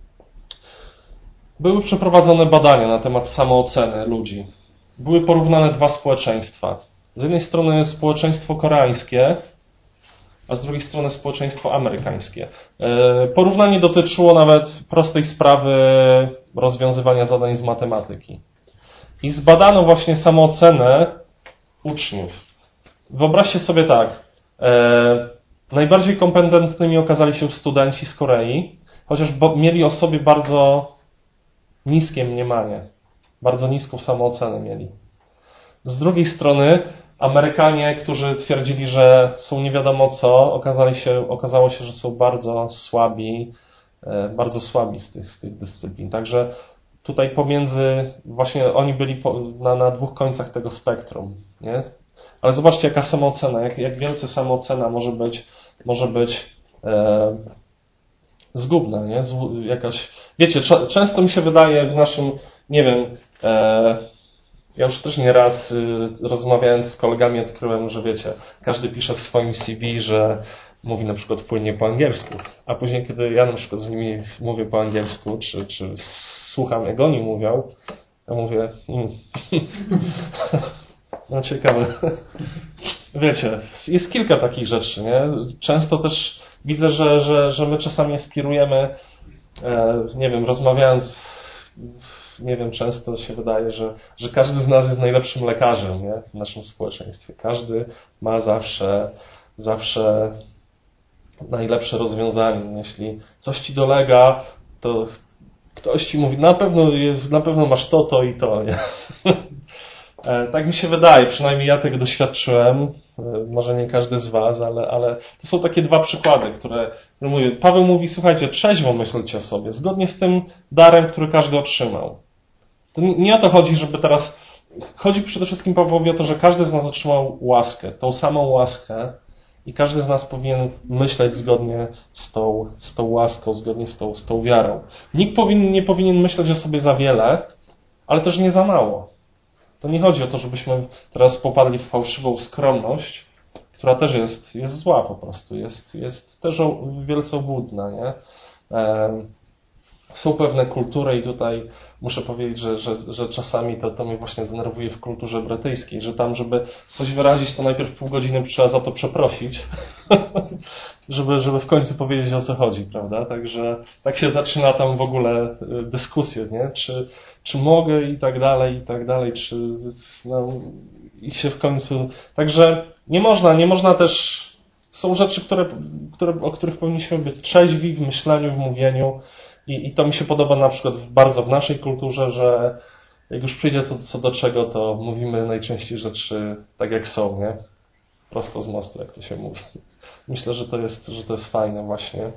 Były przeprowadzone badania na temat samooceny ludzi. Były porównane dwa społeczeństwa. Z jednej strony społeczeństwo koreańskie, a z drugiej strony społeczeństwo amerykańskie. Porównanie dotyczyło nawet prostej sprawy rozwiązywania zadań z matematyki. I zbadano właśnie samoocenę uczniów. Wyobraźcie sobie tak, e, najbardziej kompetentnymi okazali się studenci z Korei, chociaż bo, mieli o sobie bardzo niskie mniemanie, bardzo niską samoocenę mieli. Z drugiej strony Amerykanie, którzy twierdzili, że są nie wiadomo co, okazali się, okazało się, że są bardzo słabi, e, bardzo słabi z tych, z tych dyscyplin. Także tutaj pomiędzy, właśnie oni byli po, na, na dwóch końcach tego spektrum, nie? Ale zobaczcie, jaka samoocena, jak, jak wielce samoocena może być, może być e, zgubna, nie? Z, jakaś, wiecie, cz, często mi się wydaje w naszym, nie wiem, e, ja już też nie raz y, rozmawiając z kolegami odkryłem, że wiecie, każdy pisze w swoim C V, że mówi na przykład płynnie po angielsku, a później, kiedy ja na przykład z nimi mówię po angielsku, czy, czy słucham, jak oni mówią, ja mówię, mm. no ciekawe. Wiecie, jest kilka takich rzeczy, nie? Często też widzę, że, że, że my czasami aspirujemy, e, nie wiem, rozmawiając, nie wiem, często się wydaje, że, że każdy z nas jest najlepszym lekarzem, nie? W naszym społeczeństwie. Każdy ma zawsze, zawsze najlepsze rozwiązanie. Jeśli coś ci dolega, to ktoś ci mówi, na pewno, jest, na pewno masz to, to i to, nie? Tak mi się wydaje, przynajmniej ja tego doświadczyłem, może nie każdy z was, ale, ale to są takie dwa przykłady, które, które mówię. Paweł mówi, słuchajcie, trzeźwo myślcie o sobie, zgodnie z tym darem, który każdy otrzymał. To nie o to chodzi, żeby teraz, chodzi przede wszystkim Pawłowi o to, że każdy z nas otrzymał łaskę, tą samą łaskę i każdy z nas powinien myśleć zgodnie z tą, z tą łaską, zgodnie z tą, z tą wiarą. Nikt powinien, nie powinien myśleć o sobie za wiele, ale też nie za mało. To nie chodzi o to, żebyśmy teraz popadli w fałszywą skromność, która też jest, jest zła po prostu, jest, jest też wielce obłudna, nie? Są pewne kultury i tutaj muszę powiedzieć, że, że, że czasami to, to mnie właśnie denerwuje w kulturze brytyjskiej, że tam, żeby coś wyrazić, to najpierw pół godziny trzeba za to przeprosić, żeby, żeby w końcu powiedzieć, o co chodzi, prawda? Także tak się zaczyna tam w ogóle dyskusje, nie? Czy, czy mogę i tak dalej, i tak dalej, czy no, i się w końcu... Także nie można, nie można też... Są rzeczy, które, które, o których powinniśmy być trzeźwi w myśleniu, w mówieniu. I, I to mi się podoba na przykład bardzo w naszej kulturze, że jak już przyjdzie to co do czego, to mówimy najczęściej rzeczy tak jak są, nie? Prosto z mostu, jak to się mówi. Myślę, że to jest, że to jest fajne właśnie.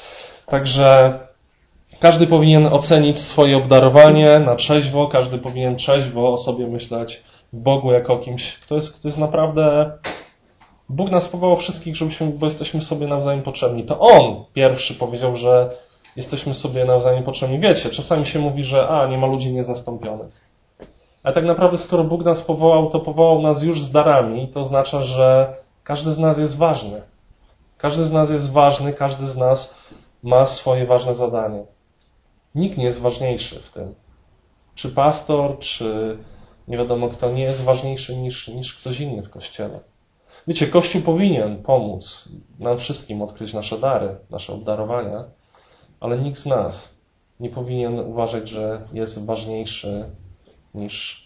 Także każdy powinien ocenić swoje obdarowanie na trzeźwo, każdy powinien trzeźwo o sobie myśleć w Bogu jako o kimś, kto jest, kto jest naprawdę... Bóg nas powołał wszystkich, żebyśmy, bo jesteśmy sobie nawzajem potrzebni. To On pierwszy powiedział, że jesteśmy sobie nawzajem potrzebni. Wiecie, czasami się mówi, że a, nie ma ludzi niezastąpionych. Ale tak naprawdę, skoro Bóg nas powołał, to powołał nas już z darami. To oznacza, że każdy z nas jest ważny. Każdy z nas jest ważny, każdy z nas ma swoje ważne zadanie. Nikt nie jest ważniejszy w tym. Czy pastor, czy nie wiadomo kto nie jest ważniejszy niż, niż ktoś inny w Kościele. Wiecie, Kościół powinien pomóc nam wszystkim odkryć nasze dary, nasze obdarowania, ale nikt z nas nie powinien uważać, że jest ważniejszy niż,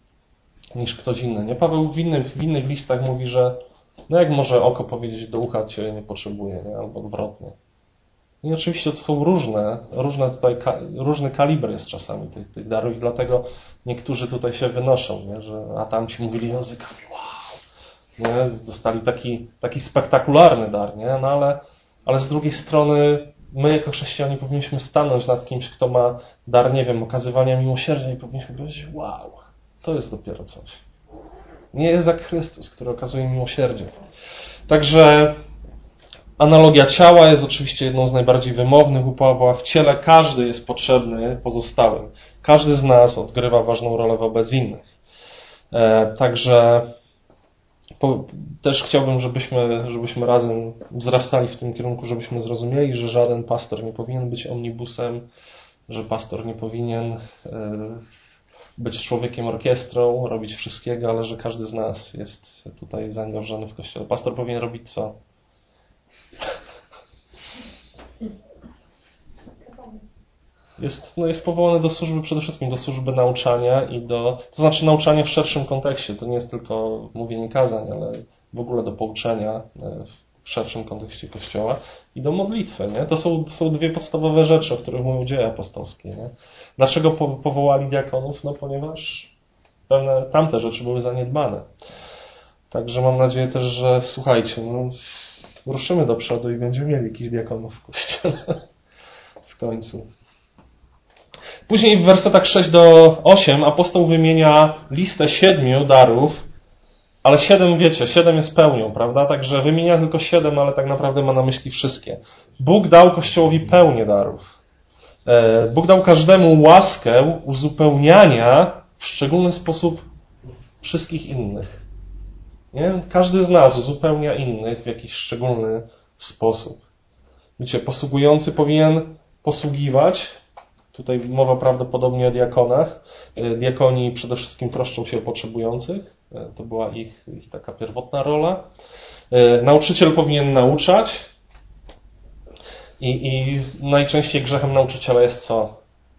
niż ktoś inny. Nie? Paweł w innych, w innych listach mówi, że no jak może oko powiedzieć do ucha Cię nie potrzebuje, nie? Albo odwrotnie. I oczywiście to są różne, różne tutaj, różny kaliber jest czasami tych, tych darów i dlatego niektórzy tutaj się wynoszą, nie? Że a tamci mówili językami, wow, nie? Dostali taki, taki spektakularny dar, nie? No ale, ale z drugiej strony my jako chrześcijanie powinniśmy stanąć nad kimś, kto ma dar, nie wiem, okazywania miłosierdzia i powinniśmy powiedzieć, wow, to jest dopiero coś. Nie jest jak Chrystus, który okazuje miłosierdzie. Także Analogia ciała jest oczywiście jedną z najbardziej wymownych u Pawła. W ciele każdy jest potrzebny pozostałym. Każdy z nas odgrywa ważną rolę wobec innych. E, także po, też chciałbym, żebyśmy, żebyśmy razem wzrastali w tym kierunku, żebyśmy zrozumieli, że żaden pastor nie powinien być omnibusem, że pastor nie powinien e, być człowiekiem orkiestrą, robić wszystkiego, ale że każdy z nas jest tutaj zaangażowany w Kościele. Pastor powinien robić co? Jest, no jest powołany do służby przede wszystkim, do służby nauczania i do, to znaczy nauczania w szerszym kontekście. To nie jest tylko mówienie kazań, ale w ogóle do pouczenia w szerszym kontekście Kościoła i do modlitwy. Nie? To, są, to są dwie podstawowe rzeczy, o których mówią dzieje apostolskie. Nie? Dlaczego po, powołali diakonów? No ponieważ pewne tamte rzeczy były zaniedbane. Także mam nadzieję też, że słuchajcie, no, ruszymy do przodu i będziemy mieli jakichś diakonów w Kościele w końcu. Później w wersetach sześć do osiem apostoł wymienia listę siedmiu darów, ale siedem, wiecie, siedem jest pełnią, prawda? Także wymienia tylko siedem, ale tak naprawdę ma na myśli wszystkie. Bóg dał Kościołowi pełnię darów. Bóg dał każdemu łaskę uzupełniania w szczególny sposób wszystkich innych. Nie? Każdy z nas uzupełnia innych w jakiś szczególny sposób. Wiecie, posługujący powinien posługiwać. Tutaj mowa prawdopodobnie o diakonach. Diakoni przede wszystkim troszczą się o potrzebujących. To była ich, ich taka pierwotna rola. Nauczyciel powinien nauczać. I, i najczęściej grzechem nauczyciela jest co?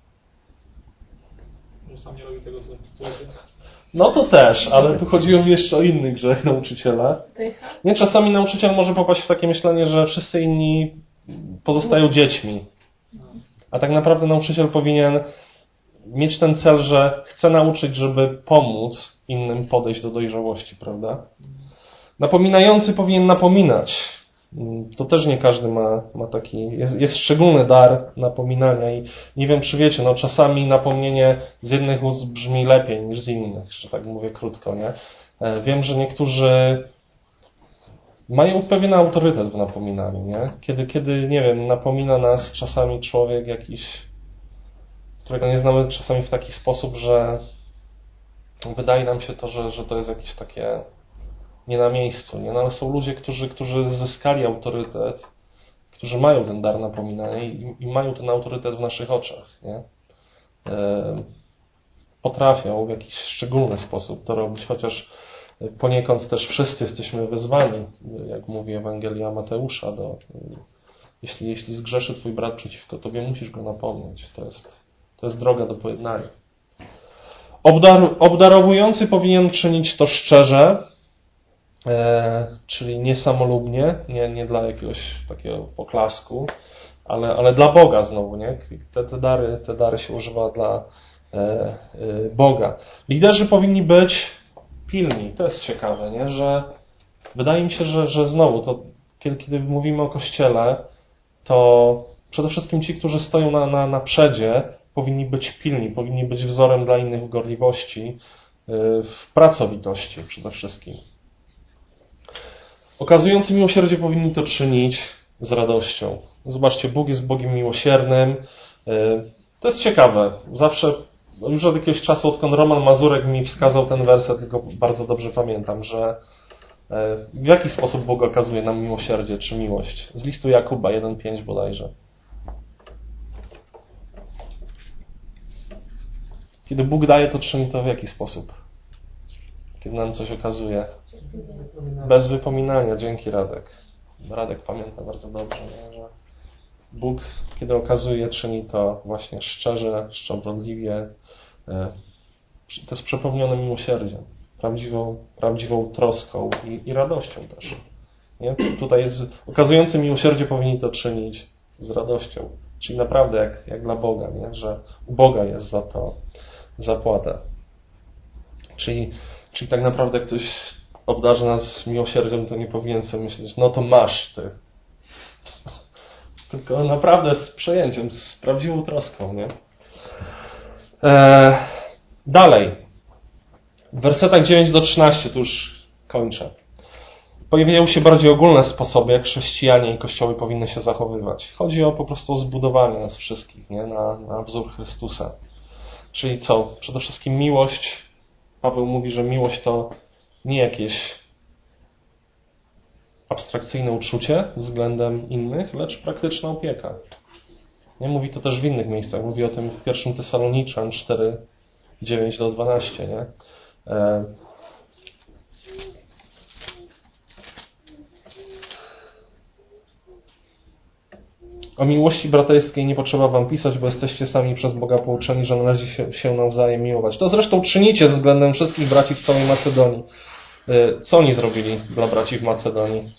Że sam nie robi tego, co chcecie. No to też, ale tu chodziło mi jeszcze o inny grzech nauczyciela. Nie, czasami nauczyciel może popaść w takie myślenie, że wszyscy inni pozostają dziećmi. A tak naprawdę nauczyciel powinien mieć ten cel, że chce nauczyć, żeby pomóc innym podejść do dojrzałości, prawda? Napominający powinien napominać. To też nie każdy ma, ma taki... Jest, jest szczególny dar napominania i nie wiem, czy wiecie, no czasami napomnienie z jednych ust brzmi lepiej niż z innych, że tak mówię krótko, nie? Wiem, że niektórzy mają pewien autorytet w napominaniu, nie? Kiedy, kiedy, nie wiem, napomina nas czasami człowiek jakiś, którego nie znamy czasami w taki sposób, że wydaje nam się to, że, że to jest jakieś takie nie na miejscu, nie? No, ale są ludzie, którzy, którzy zyskali autorytet, którzy mają ten dar napominania i, i mają ten autorytet w naszych oczach, nie? E, potrafią w jakiś szczególny sposób to robić, chociaż poniekąd też wszyscy jesteśmy wezwani, jak mówi Ewangelia Mateusza, do, jeśli, jeśli zgrzeszy twój brat przeciwko tobie, musisz go napomnieć. To jest, to jest droga do pojednania. Obdar, obdarowujący powinien czynić to szczerze, e, czyli nie samolubnie, nie, nie dla jakiegoś takiego poklasku, ale, ale dla Boga znowu, nie? Te, te, dary, te dary się używa dla e, e, Boga. Liderzy powinni być pilni. To jest ciekawe, nie? Że wydaje mi się, że, że znowu, to kiedy, kiedy mówimy o Kościele, to przede wszystkim ci, którzy stoją na, na, na przedzie, powinni być pilni, powinni być wzorem dla innych w gorliwości, w pracowitości przede wszystkim. Okazujący miłosierdzie powinni to czynić z radością. Zobaczcie, Bóg jest Bogiem miłosiernym. To jest ciekawe. Zawsze, już od jakiegoś czasu, odkąd Roman Mazurek mi wskazał ten werset, tylko bardzo dobrze pamiętam, że w jaki sposób Bóg okazuje nam miłosierdzie czy miłość. Z listu Jakuba jeden pięć bodajże. Kiedy Bóg daje, to czyni to w jaki sposób? Kiedy nam coś okazuje. Bez wypominania. Dzięki, Radek. Radek pamięta bardzo dobrze, nie? Że Bóg, kiedy okazuje, czyni to właśnie szczerze, szczodroliwie. To jest przepełnione miłosierdziem, prawdziwą, prawdziwą troską i, i radością też. Nie? Tutaj jest, okazujący miłosierdzie powinni to czynić z radością. Czyli naprawdę jak, jak dla Boga, nie? Że u Boga jest za to zapłata. Czyli, czyli tak naprawdę jak ktoś obdarzy nas miłosierdziem, to nie powinien sobie myśleć, no to masz ty. Tylko naprawdę z przejęciem, z prawdziwą troską, nie? Eee, dalej. W wersetach dziewięć do trzynastu, tu już kończę. pojawiają się bardziej ogólne sposoby, jak chrześcijanie i kościoły powinny się zachowywać. Chodzi o po prostu o zbudowanie nas wszystkich, nie? Na, na wzór Chrystusa. Czyli co? Przede wszystkim miłość. Paweł mówi, że miłość to nie jakieś abstrakcyjne uczucie względem innych, lecz praktyczna opieka. Nie mówi to też w innych miejscach. Mówi o tym w pierwszym Tesaloniczan cztery, dziewięć do dwunastu. Nie? E... O miłości braterskiej nie potrzeba wam pisać, bo jesteście sami przez Boga pouczeni, że należy się, się nawzajem miłować. To zresztą czynicie względem wszystkich braci w całej Macedonii. Co oni zrobili dla braci w Macedonii?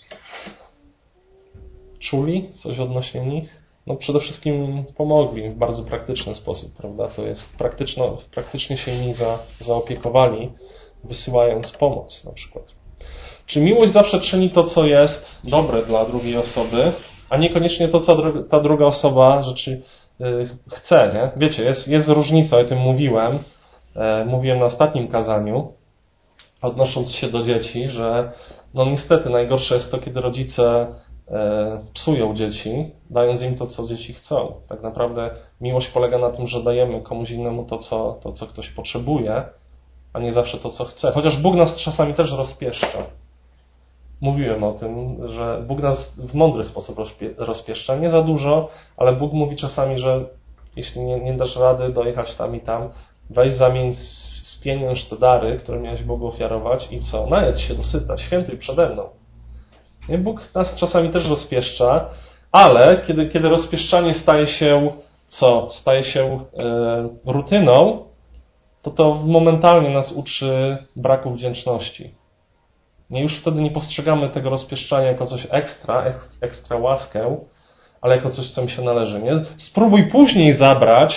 Czuli coś odnośnie nich? No przede wszystkim pomogli w bardzo praktyczny sposób, prawda? To jest praktyczno, praktycznie się nimi za, zaopiekowali, wysyłając pomoc na przykład. Czy miłość zawsze czyni to, co jest dobre dla drugiej osoby, a niekoniecznie to, co ta druga osoba rzeczy yy, chce, nie? Wiecie, jest, jest różnica, o tym mówiłem, yy, mówiłem na ostatnim kazaniu, odnosząc się do dzieci, że no niestety najgorsze jest to, kiedy rodzice yy, psują dzieci, dając im to, co dzieci chcą. Tak naprawdę miłość polega na tym, że dajemy komuś innemu to, co, to, co ktoś potrzebuje, a nie zawsze to, co chce. Chociaż Bóg nas czasami też rozpieszcza. Mówiłem o tym, że Bóg nas w mądry sposób rozpieszcza. Nie za dużo, ale Bóg mówi czasami, że jeśli nie, nie dasz rady dojechać tam i tam, weź zamień z, z pieniądz te dary, które miałeś Bogu ofiarować i co? Najedz się dosyta, świętuj przede mną. Nie? Bóg nas czasami też rozpieszcza, ale kiedy, kiedy rozpieszczanie staje się co? Staje się e, rutyną, to to momentalnie nas uczy braku wdzięczności. Nie, już wtedy nie postrzegamy tego rozpieszczania jako coś ekstra, ekstra łaskę, ale jako coś, co mi się należy. Nie? Spróbuj później zabrać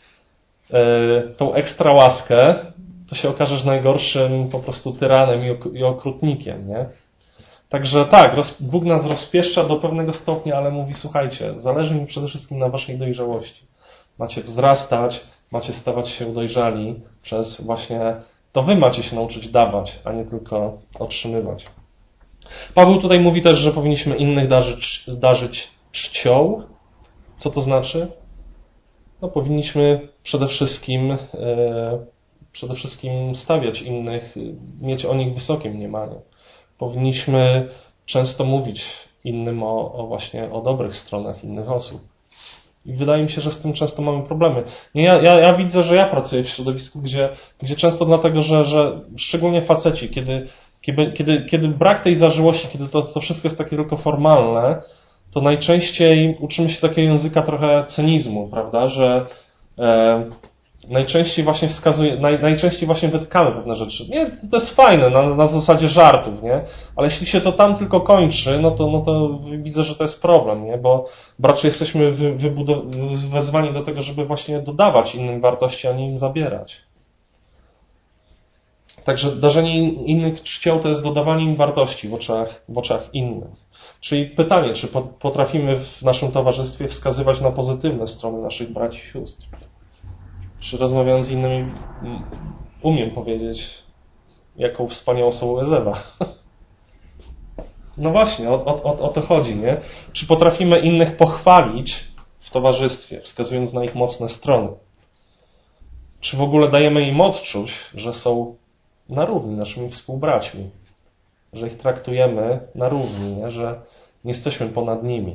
yy, tą ekstra łaskę, to się okażesz najgorszym po prostu tyranem i, ok- i okrutnikiem. Nie? Także tak, roz, Bóg nas rozpieszcza do pewnego stopnia, ale mówi, słuchajcie, zależy mi przede wszystkim na waszej dojrzałości. Macie wzrastać, macie stawać się dojrzali przez właśnie... To wy macie się nauczyć dawać, a nie tylko otrzymywać. Paweł tutaj mówi też, że powinniśmy innych darzyć, darzyć czcią. Co to znaczy? No powinniśmy przede wszystkim e, przede wszystkim stawiać innych, mieć o nich wysokie mniemanie. Powinniśmy często mówić innym o, o właśnie o dobrych stronach innych osób. I wydaje mi się, że z tym często mamy problemy. Nie, ja, ja, ja widzę, że ja pracuję w środowisku, gdzie, gdzie często dlatego, że, że szczególnie faceci, kiedy, kiedy, kiedy, kiedy brak tej zażyłości, kiedy to, to wszystko jest takie tylko formalne, to najczęściej uczymy się takiego języka trochę cynizmu, prawda, że e, najczęściej właśnie wskazuje, naj, najczęściej właśnie wytkamy pewne rzeczy. Nie, to jest fajne, na, na zasadzie żartów, nie? Ale jeśli się to tam tylko kończy, no to, no to widzę, że to jest problem, nie? Bo raczej jesteśmy wy, wybudow- wezwani do tego, żeby właśnie dodawać innym wartości, a nie im zabierać. Także darzenie innych czcią to jest dodawanie im wartości w oczach, w oczach innych. Czyli pytanie, czy potrafimy w naszym towarzystwie wskazywać na pozytywne strony naszych braci i sióstr? Czy rozmawiając z innymi umiem powiedzieć, jaką wspaniałą są Ezewa? No właśnie, o, o, o to chodzi, nie? Czy potrafimy innych pochwalić w towarzystwie, wskazując na ich mocne strony? Czy w ogóle dajemy im odczuć, że są na równi naszymi współbraćmi? Że ich traktujemy na równi, nie? Że nie jesteśmy ponad nimi?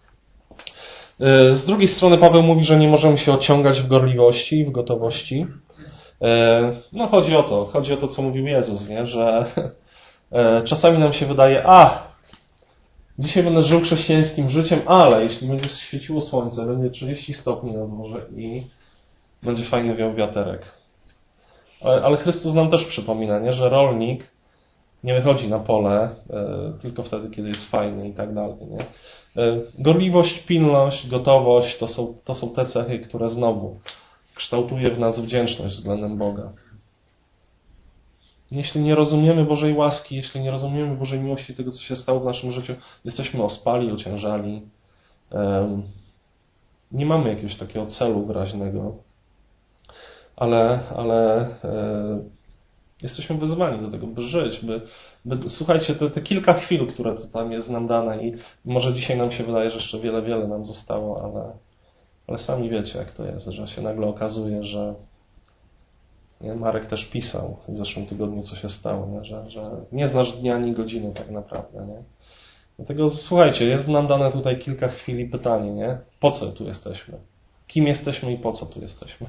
Z drugiej strony Paweł mówi, że nie możemy się ociągać w gorliwości i w gotowości. No chodzi o to, chodzi o to, co mówił Jezus, nie? Że czasami nam się wydaje, a dzisiaj będę żył chrześcijańskim życiem, ale jeśli będzie świeciło słońce, będzie trzydzieści stopni na dworze i będzie fajny wiał wiaterek. Ale, ale Chrystus nam też przypomina, nie? Że rolnik nie wychodzi na pole e, tylko wtedy, kiedy jest fajny i tak dalej. Nie? E, gorliwość, pilność, gotowość to są, to są te cechy, które znowu kształtuje w nas wdzięczność względem Boga. Jeśli nie rozumiemy Bożej łaski, jeśli nie rozumiemy Bożej miłości, tego, co się stało w naszym życiu, jesteśmy ospali, ociężali. E, nie mamy jakiegoś takiego celu wyraźnego, ale, ale e, Jesteśmy wyzwani do tego, by żyć, by, by słuchajcie, te, te kilka chwil, które tu tam jest nam dane i może dzisiaj nam się wydaje, że jeszcze wiele, wiele nam zostało, ale, ale sami wiecie, jak to jest, że się nagle okazuje, że nie, Marek też pisał w zeszłym tygodniu, co się stało, nie? Że, że nie znasz dnia ani godziny tak naprawdę. Nie? Dlatego słuchajcie, jest nam dane tutaj kilka chwil i pytanie, nie? Po co tu jesteśmy? Kim jesteśmy i po co tu jesteśmy?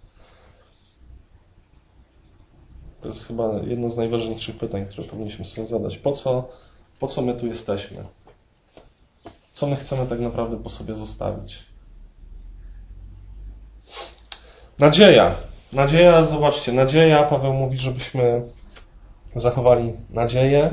To jest chyba jedno z najważniejszych pytań, które powinniśmy sobie zadać. Po co, po co my tu jesteśmy? Co my chcemy tak naprawdę po sobie zostawić? Nadzieja. Nadzieja, zobaczcie, nadzieja, Paweł mówi, żebyśmy zachowali nadzieję.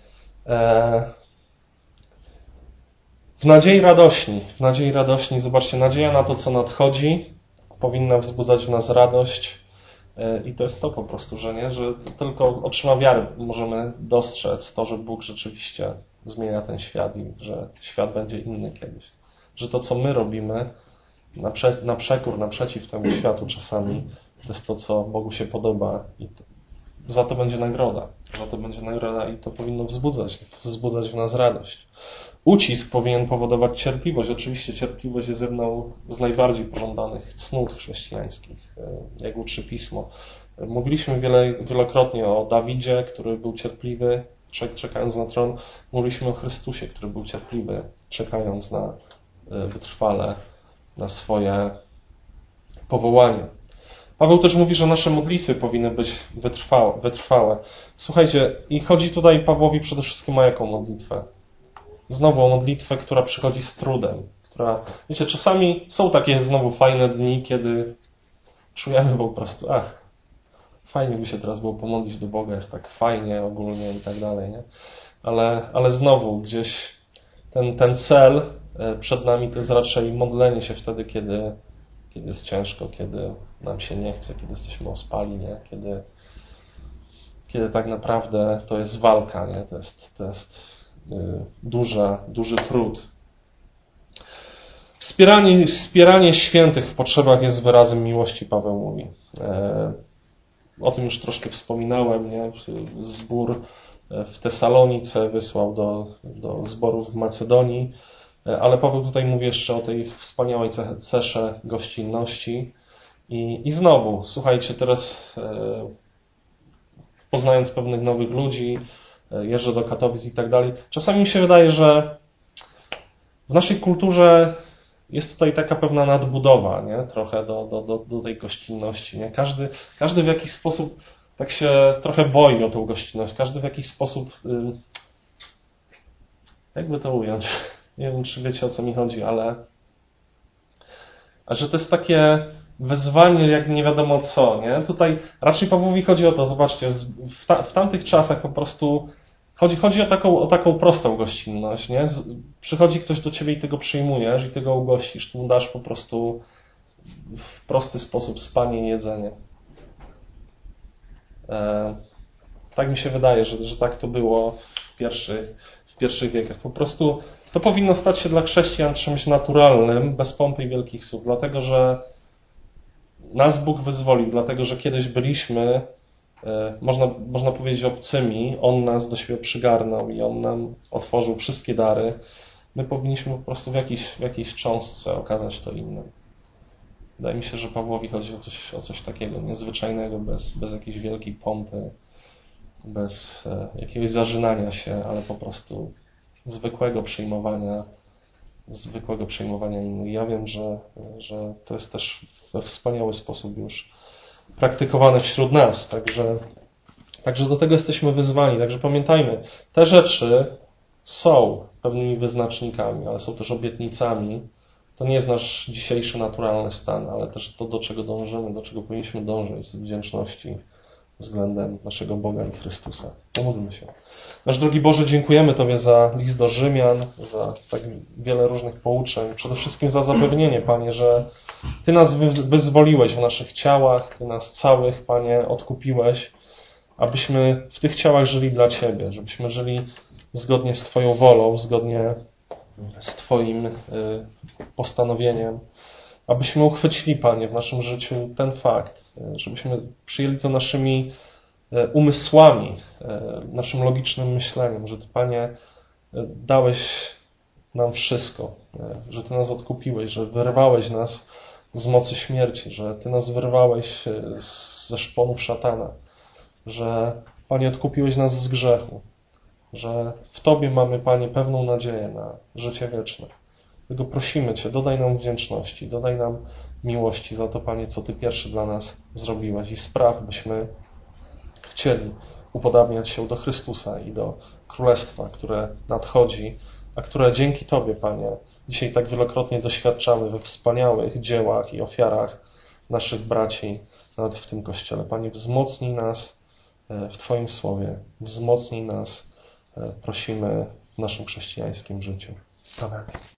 W nadziei radośni. W nadziei radośni, zobaczcie, nadzieja na to, co nadchodzi, powinna wzbudzać w nas radość. I to jest to po prostu, że nie, że tylko oczyma wiary możemy dostrzec to, że Bóg rzeczywiście zmienia ten świat i że świat będzie inny kiedyś. Że to, co my robimy na, prze, na przekór, naprzeciw temu światu czasami, to jest to, co Bogu się podoba i to, za to będzie nagroda. Za to będzie nagroda i to powinno wzbudzać, wzbudzać w nas radość. Ucisk powinien powodować cierpliwość. Oczywiście cierpliwość jest jedną z najbardziej pożądanych cnót chrześcijańskich, jak uczy Pismo. Mówiliśmy wiele, wielokrotnie o Dawidzie, który był cierpliwy, czekając na tron. Mówiliśmy o Chrystusie, który był cierpliwy, czekając na wytrwale, na swoje powołanie. Paweł też mówi, że nasze modlitwy powinny być wytrwałe. wytrwałe. Słuchajcie, i chodzi tutaj Pawłowi przede wszystkim o jaką modlitwę? Znowu o modlitwę, która przychodzi z trudem, która, wiecie, czasami są takie znowu fajne dni, kiedy czujemy po prostu, ach, fajnie by się teraz było pomodlić do Boga, jest tak fajnie ogólnie i tak dalej, nie? Ale, ale znowu gdzieś ten, ten cel przed nami to jest raczej modlenie się wtedy, kiedy, kiedy jest ciężko, kiedy nam się nie chce, kiedy jesteśmy ospali, nie? Kiedy, kiedy tak naprawdę to jest walka, nie? To jest, to jest Duża, duży trud. Wspieranie, wspieranie świętych w potrzebach jest wyrazem miłości, Paweł mówi. O tym już troszkę wspominałem, nie? Zbór w Tesalonice wysłał do, do zborów w Macedonii, ale Paweł tutaj mówi jeszcze o tej wspaniałej cesze gościnności. I, i znowu, słuchajcie, teraz poznając pewnych nowych ludzi, jeżdżę do Katowic i tak dalej. Czasami mi się wydaje, że w naszej kulturze jest tutaj taka pewna nadbudowa, nie? Trochę do, do, do, do tej gościnności. Nie? Każdy, każdy w jakiś sposób tak się trochę boi o tą gościnność. Każdy w jakiś sposób, jakby to ująć, nie wiem, czy wiecie, o co mi chodzi, ale a że to jest takie wyzwanie, jak nie wiadomo co, nie? Tutaj raczej Pawłowi chodzi o to, zobaczcie, w, ta, w tamtych czasach po prostu chodzi, chodzi o taką, o taką prostą gościnność, nie? Przychodzi ktoś do ciebie i ty go przyjmujesz i ty go ugościsz, ty mu dasz po prostu w prosty sposób spanie i jedzenie. E, tak mi się wydaje, że, że tak to było w pierwszych, w pierwszych wiekach. Po prostu to powinno stać się dla chrześcijan czymś naturalnym, bez pompy i wielkich słów, dlatego że nas Bóg wyzwolił, dlatego że kiedyś byliśmy, można, można powiedzieć, obcymi. On nas do siebie przygarnął i On nam otworzył wszystkie dary. My powinniśmy po prostu w jakiejś, w jakiejś cząstce okazać to innym. Wydaje mi się, że Pawłowi chodzi o coś, o coś takiego niezwyczajnego, bez, bez jakiejś wielkiej pompy, bez jakiegoś zażynania się, ale po prostu zwykłego przyjmowania zwykłego przyjmowania innych. Ja wiem, że, że to jest też we wspaniały sposób już praktykowane wśród nas, także, także do tego jesteśmy wyzwani. Także pamiętajmy, te rzeczy są pewnymi wyznacznikami, ale są też obietnicami. To nie jest nasz dzisiejszy naturalny stan, ale też to, do czego dążymy, do czego powinniśmy dążyć z wdzięczności względem naszego Boga i Chrystusa. Pomódlmy się. Nasz drogi Boże, dziękujemy Tobie za list do Rzymian, za tak wiele różnych pouczeń, przede wszystkim za zapewnienie, Panie, że Ty nas wyzwoliłeś w naszych ciałach, Ty nas całych, Panie, odkupiłeś, abyśmy w tych ciałach żyli dla Ciebie, żebyśmy żyli zgodnie z Twoją wolą, zgodnie z Twoim postanowieniem, abyśmy uchwycili, Panie, w naszym życiu ten fakt, żebyśmy przyjęli to naszymi umysłami, naszym logicznym myśleniem, że Ty, Panie, dałeś nam wszystko, że Ty nas odkupiłeś, że wyrwałeś nas z mocy śmierci, że Ty nas wyrwałeś ze szponów szatana, że, Panie, odkupiłeś nas z grzechu, że w Tobie mamy, Panie, pewną nadzieję na życie wieczne. Dlatego prosimy Cię, dodaj nam wdzięczności, dodaj nam miłości za to, Panie, co Ty pierwszy dla nas zrobiłeś i spraw, byśmy chcieli upodabniać się do Chrystusa i do Królestwa, które nadchodzi, a które dzięki Tobie, Panie, dzisiaj tak wielokrotnie doświadczamy we wspaniałych dziełach i ofiarach naszych braci, nawet w tym Kościele. Panie, wzmocnij nas w Twoim Słowie, wzmocnij nas, prosimy, w naszym chrześcijańskim życiu. Amen.